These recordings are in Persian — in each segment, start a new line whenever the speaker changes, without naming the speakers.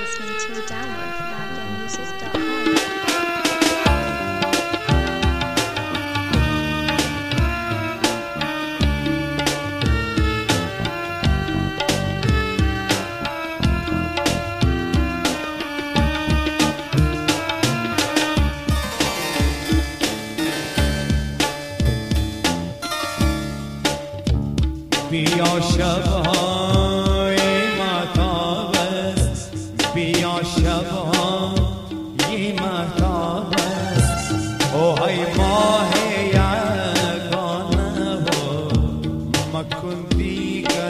listening to a download from AfghanMusic.com.
بیا شب‌های مهتاب است، بیا شب‌های مهتاب است، اوهای ماه یگانه و مکن دیگر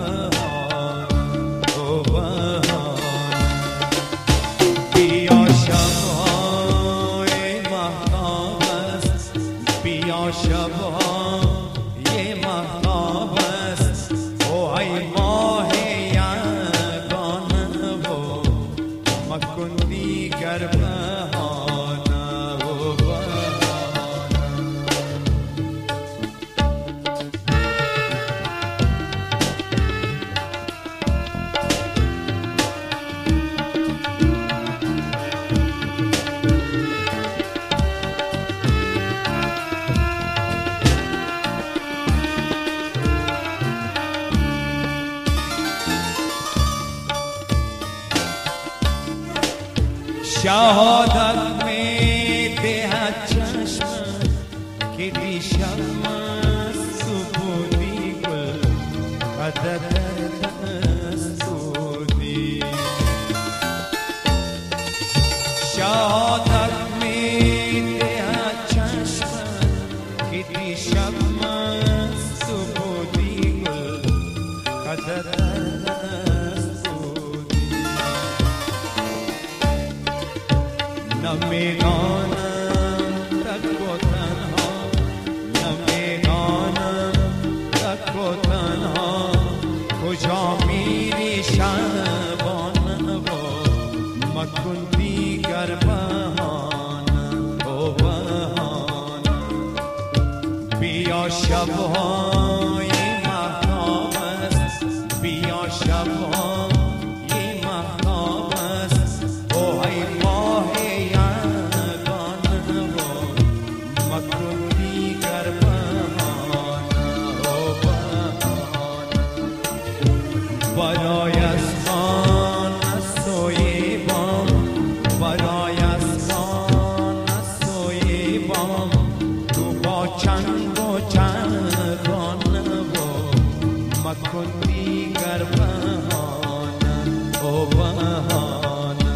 بهانه و بهانه. بیا شب‌های مهتاب است، بیا شب‌های مهتاب است، ای ماه یگانه و مکن دیگر بهانه و شهادت می دهد چشم که دیشب مست بودی گل قدر دست بودی. شهادت می دهد چشم که دیشب مست بودی گل قدر نمیدانم تک و تنها، نمیدانم تک و تنها کجا میری شبانه و مکن دیگر بهانه و بهانه. بیا شب‌های مهتاب است، بیا شب‌های مهتاب است، اوهای ماه برای اسمان سوی بام، برای اسمان سوی بام، تو با چنگ و چرخانه و مکن دیگر بهانه و بهانه.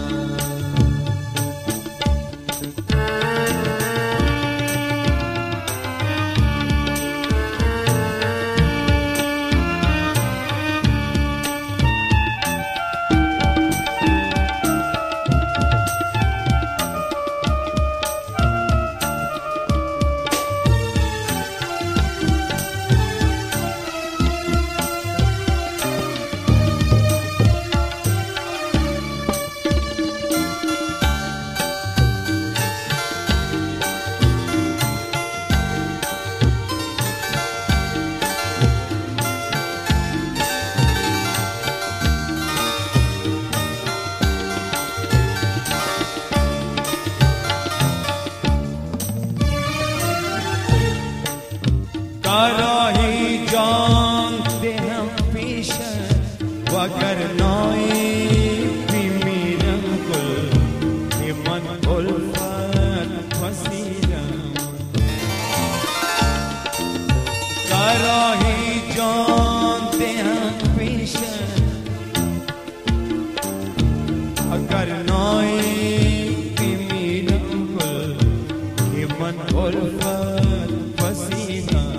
راهی جان دهم پیشت وگرنه بمیرم گل که من الفت پذیرم. راهی جان دهم پیشت وگرنه بمیرم گل که من الفت پذیرم.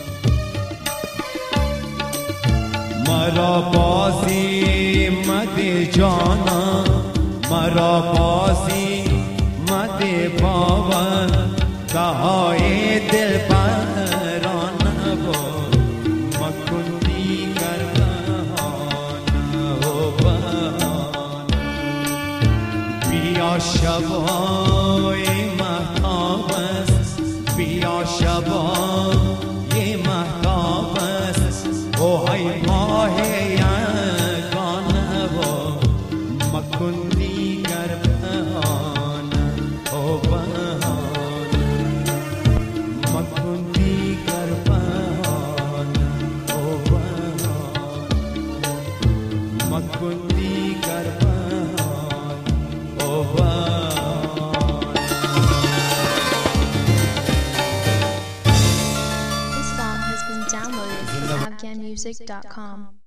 مرا بازی مده جانا، مرا بازی مده بابا، دهای دل برانه و مکن دیگر بهانه و بهانه. بیا شب‌های مهتاب است، بیا شب‌های مهتاب است، اوهای ماه یگانه و مکن مکندی گر بهانه او بهانه مکندی گر بهانه او بهانه مکندی گر بهانه او بهانه.
This song has been downloaded from AfghanMusic.com.